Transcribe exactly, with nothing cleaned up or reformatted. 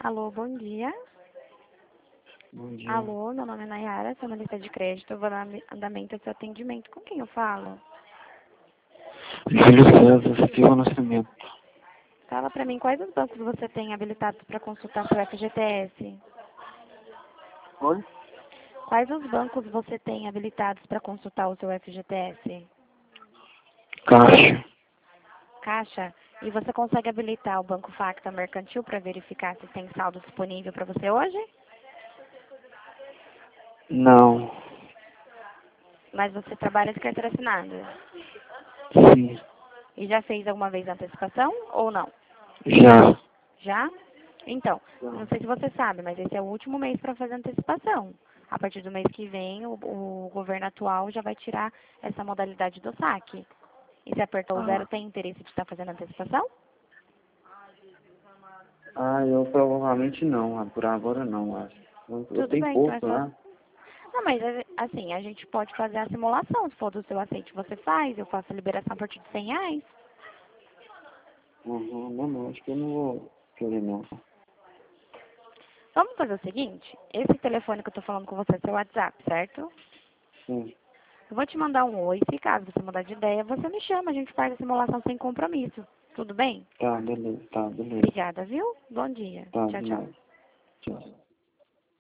Alô, bom dia. Bom dia. Alô, meu nome é Nayara, sou analista de crédito, eu vou dar andamento ao seu atendimento. Com quem eu falo? Júlio César Silva Nascimento. Fala pra mim quais os bancos você tem habilitados para consultar seu F G T S. Oi? Quais os bancos você tem habilitados para consultar o seu F G T S? Caixa. Caixa? E você consegue habilitar o Banco Facta Mercantil para verificar se tem saldo disponível para você hoje? Não. Mas você trabalha de carteira assinada. Sim. E já fez alguma vez antecipação ou não? Já. Já? Então, não sei se você sabe, mas esse é o último mês para fazer antecipação. A partir do mês que vem, o, o governo atual já vai tirar essa modalidade do saque. E se apertou o zero, Ah, tem interesse de estar fazendo antecipação? ah eu provavelmente não. ah, Por agora não, acho. Eu, eu Tudo tenho bem, então é pouco só... lá. Não, mas assim, a gente pode fazer a simulação. Se for do seu aceite, você faz. Eu faço a liberação a partir de cem reais. Uhum, não, não. Acho que eu não vou querer não. Vamos fazer o seguinte. Esse telefone que eu estou falando com você é seu WhatsApp, certo? Sim. Eu vou te mandar um oi, se caso você mudar de ideia, você me chama, a gente faz a simulação sem compromisso. Tudo bem? Tá, beleza. Tá, beleza. Obrigada, viu? Bom dia. Tá, Tchau, tchau. beleza. Tchau.